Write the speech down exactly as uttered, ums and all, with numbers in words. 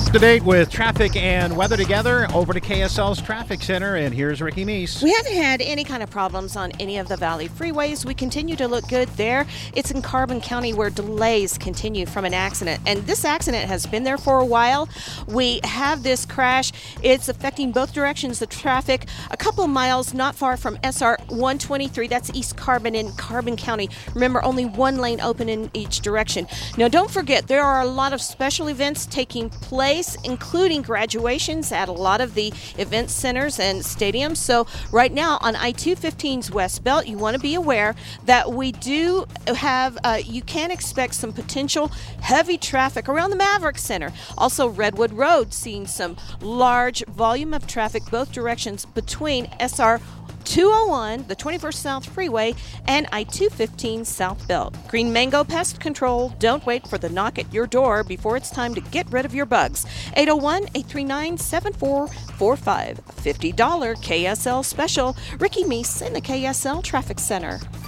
Up to date with traffic and weather together. Over to K S L's Traffic Center, and here's Ricky Meese. We haven't had any kind of problems on any of the Valley freeways. We continue to look good there. It's in Carbon County where delays continue from an accident, and this accident has been there for a while. We have this crash. It's affecting both directions of traffic. A couple of miles not far from S R one twenty-three. That's East Carbon in Carbon County. Remember, only one lane open in each direction. Now, don't forget, there are a lot of special events taking place, including graduations at a lot of the event centers and stadiums. So right now on I two fifteen's West Belt, you want to be aware that we do have, uh, you can expect some potential heavy traffic around the Maverick Center. Also, Redwood Road seeing some large volume of traffic both directions between S R two oh one, the twenty-first South Freeway, and I two fifteen South Belt. Green Mango Pest Control. Don't wait for the knock at your door before it's time to get rid of your bugs. eight oh one, eight three nine, seven four four five. fifty dollars K S L special. Ricky Meese in the K S L Traffic Center.